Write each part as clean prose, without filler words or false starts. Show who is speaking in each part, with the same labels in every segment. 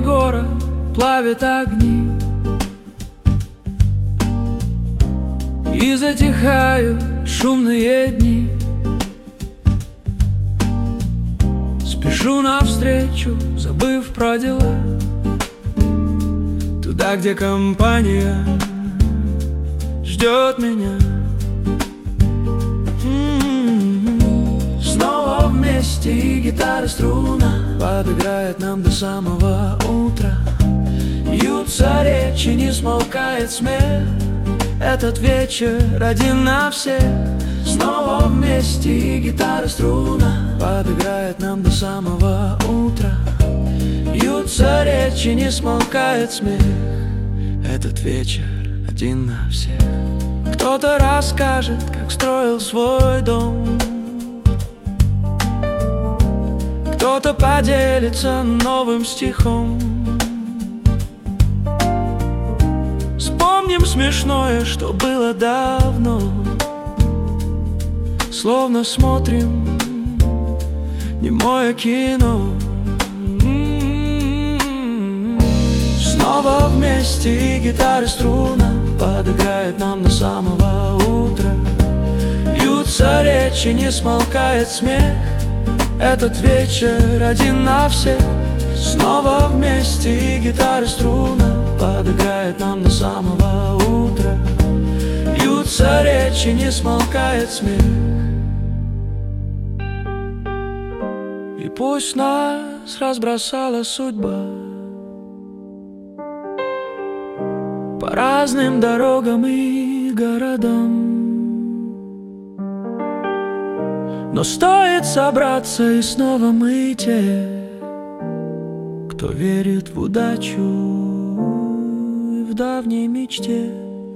Speaker 1: город плавит огни, и затихают шумные дни. Спешу навстречу, забыв про дела, туда, где компания ждет меня. Снова вместе, и гитара струна подыграет нам до самого утра. Льются речи, не смолкает смех. Этот вечер один на всех. Снова вместе, и гитара струна подыграет нам до самого утра. Льются речи, не смолкает смех. Этот вечер один на всех. Кто-то расскажет, как строил свой дом, кто-то поделится новым стихом. Вспомним смешное, что было давно, словно смотрим немое кино. Снова вместе, и гитара струна подыграет нам до самого утра. Льются речи, не смолкает смех. Этот вечер один на всех. Снова вместе, и гитара струна подыграет нам до самого утра. Льются речи, не смолкает смех. И пусть нас разбросала судьба по разным дорогам и городам, но стоит собраться, и снова мы те, кто верит в удачу и в давней мечте.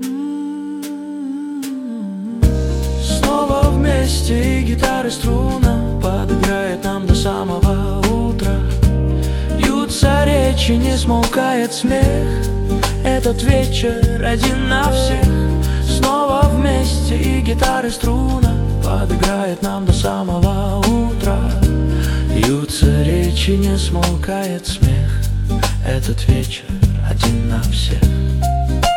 Speaker 1: Снова вместе, и гитара струна подыграет нам до самого утра. Льются речи, не смолкает смех. Этот вечер один на всех. Снова вместе, и гитара струна подыграет нам до самого утра. Льются речи, не смолкает смех. Этот вечер один на всех.